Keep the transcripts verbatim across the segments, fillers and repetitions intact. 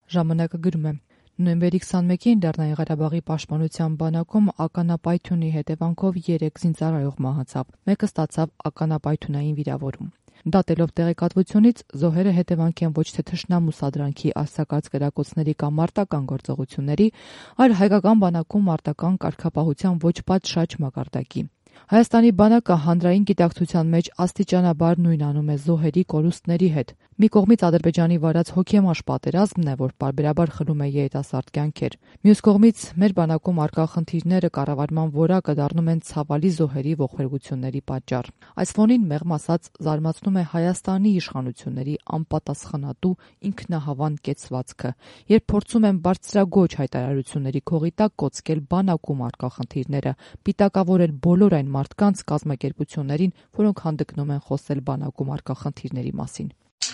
Ժամանակը գրում է. Նոյեմբերի քսանմեկին Լեռնային Ղարաբաղի պաշտպանության բանակում ականապայթյունի հետևանքով երեք զինծառայող մահացավ, մեկը ստացավ ականապայթյունային վիրավորում։ Դատելով տեղեկատվությունից, զոհերը հետևանք են ոչ թե թշնամու սադրանքի արձակած կրակոցների կամ մարտական գործողությունների, այլ հայկական բանակում մարտական կարգապահության ոչ պատշաճ մակարդակի։ Հայաստանի բանակը հանրային գիտակցության մեջ աստիճանաբար նույնանում է զոհերի կորուստների հետ։ Մի կողմից Ադրբեջանի վարած հոգեմաշ պատերազմն է, որ պարբերաբար խլում է երիտասարդ կյանքեր։ Մյուս կողմից մեր բանակում առկա խնդիրները կառավարման որակը դառնում են ցավալի զոհերի ողբերգությունների պատճառ։ Այս ֆոնին մեղմ ասած զարմացնում է Հայաստանի իշխանությունների անպատասխանատու ինքնահավան կեցվածքը, երբ փորձում են բարձրագույն հայտարարությունների քողի տակ կոծկել բանակում առկա խնդիրները, պիտակավորել բոլոր այն մարդկանց կազմակերպություններին, որոնք հանդգնում են խոսել բանակում առկա խնդիրների մասին։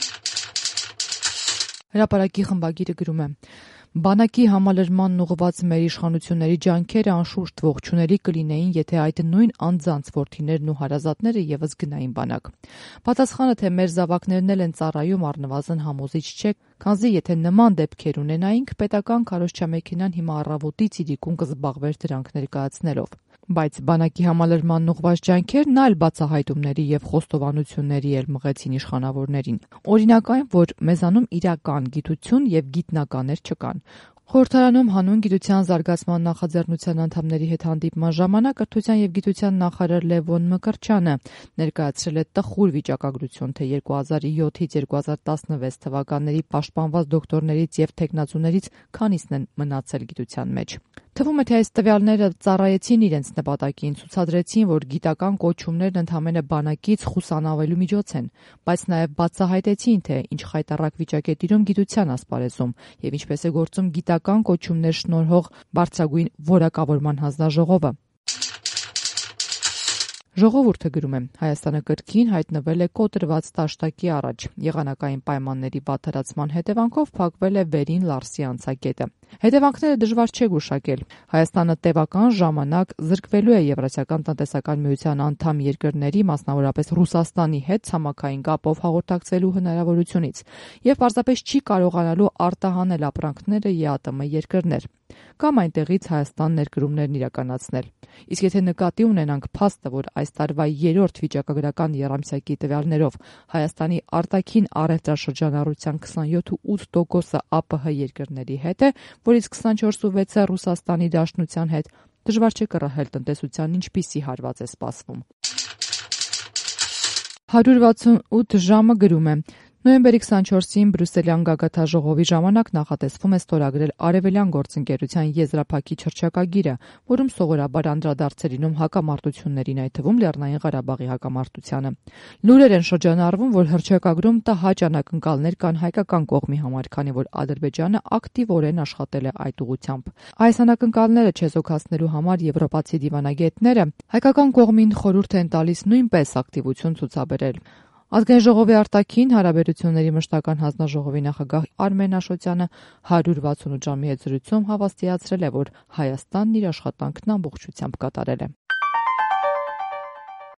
Հրապարակի խմբագիրը գրում է. Բանակի համալրմանն ուղղված մեր իշխանությունների ջանքերը անշուշտ ողջունելի կլինեին, եթե այդ նույն անձանց որդիներն ու հարազատները ևս գնային բանակ։ Պատասխանը, թե մեր զավակներն էլ են ծառայում, առնվազն համոզիչ չէ, քանզի եթե նման դեպքեր ունենայինք, պետական քարոզչամեքենան հիմա առավոտից իրիկուն կզբաղվեր դրանք ներկայացնելով։ Բայց բանակի համալրմանն ուղղված ջանքերն այլ բացահայտումների եւ խոստովանությունների էլ մղեցին իշխանավորներին։ Օրինակ այն, որ մեզանում իրական գիտություն եւ գիտնականներ չկան։ Խորհրդարանում հանուն գիտության զարգացման նախաձեռնության անդամների հետ հանդիպման ժամանակ կրթության եւ գիտության նախարար Լևոն Մկրտչյանը ներկայացրել է տխուր վիճակագրություն, թե երկու հազար յոթից երկու հազար տասնվեց թվականների պաշտպանված դոկտորներից եւ թեկնածուներից քանիսն են մնացել գիտության մեջ։ Թվում է, թե այս տվյալները ծառայեցին իրենց նպատակին, ցուցադրեցին, որ գիտական կոչումներն ընդհանրապես բանակից խուսանավելու միջոց են, բայց նաև բացահայտեցին, թե ինչ խայտառակ վիճակ է տիրում գիտության ասպարեզում եւ ինչպես է գործում գիտական կոչումներ շնորհող բարձրագույն որակավորման հանձնաժողովը։ Ժողովուրդը գրում է. Հայաստանը կրկին հայտնվել է կոտրված դաշտակի առաջ։ Եղանակային պայմանների վատթարացման հետևանքով փակվել է վերին Լարսի անցակետը։ Հետևանքները դժվար չէ գուշակել։ Հայաստանը տևական ժամանակ զրկվելու է Եվրասիական տնտեսական միության անդամ երկրների, մասնավորապես Ռուսաստանի հետ ցամաքային կապով հաղորդակցելու հնարավորությունից եւ պարզապես չի կարողանալու արտահանել ապրանքները ԵԱՏՄ երկրներ կամ այնտեղից Հայաստան ներկրումներն իրականացնել։ Իսկ եթե նկատի ունենանք փաստը, որ այս տարվա երրորդ վիճակագրական եռամսյակի տվյալներով Հայաստանի արտաքին առևտրաշրջանառության քսանյոթ տոկոսը ԱՊՀ երկրների հետ է, որից քսանչորս վեցը Ռուսաստանի Դաշնության հետ, դժվար չէ կռահել տնտեսության ինչպիսի հարված է սպասվում։ հարյուր վաթսունութ ժամը գրում է. Նոյեմբերի քսանչորսին Բրյուսելյան գագաթնաժողովի ժամանակ նախատեսվում է ստորագրել Արևելյան գործընկերության եզրափակիչ հռչակագիրը, որում սովորաբար անդրադարձ է լինում հակամարտություններին, այդ թվում Լեռնային Ղարաբաղի հակամարտությանը։ Լուրեր են շրջանառվում, որ հռչակագրում տհաճ անակնկալներ կան հայկական կողմի համար, քանի որ Ադրբեջանը ակտիվորեն աշխատել է այդ ուղղությամբ։ Այս անակնկալները չեզոքացնելու համար եվրոպացի դիվանագետները հայկական կողմին խորհուրդ են տալիս նույնպես ակտիվություն ցուցաբերել։ Ազգային ժողովի արտաքին հարաբերությունների մշտական հանձնաժողովի նախագահ Արմեն Աշոտյանը հարյուր վաթսունութ ժամի հետ զրույցում հավաստիացրել է, որ Հայաստանն իր աշխատանքն ամբողջությամբ կատարել է։